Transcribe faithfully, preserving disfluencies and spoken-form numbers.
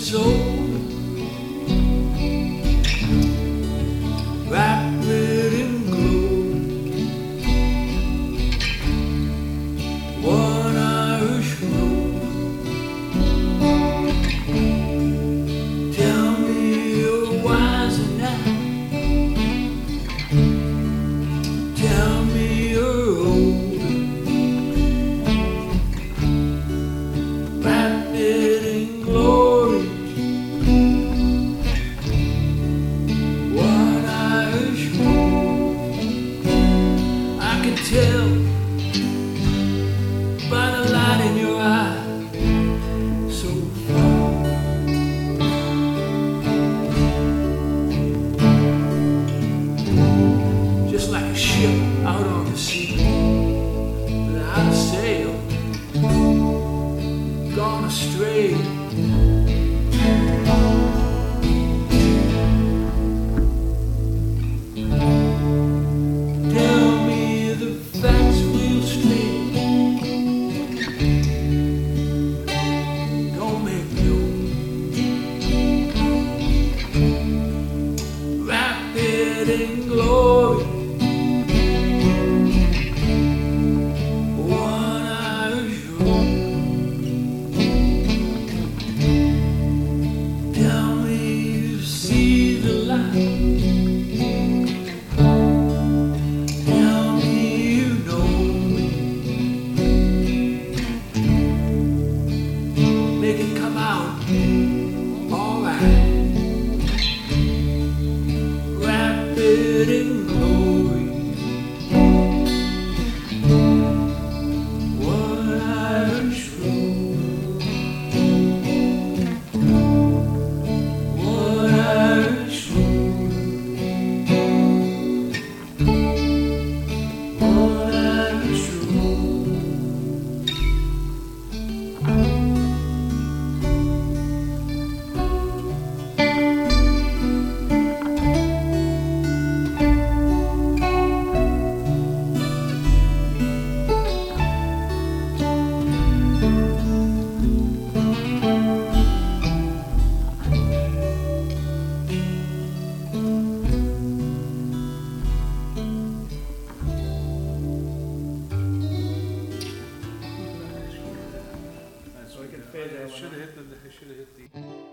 it's over, wrap it in glory. One Irish road. Tell me you're wiser now. Tell me you're older. Wrap it in glory. One Irish road. I can tell by the light in your eye, so far. Just like a ship out on the sea, without a sail, gone astray. Tell me the facts real straight. Don't make no. Wrap it in glory. One Irish road. Tell me you see the light. Tell me you know me. Make it come out alright. Wrap it in glory. One Irish road. One Irish road. One Irish road. So I can fade that. Should have hit the. Should have hit the.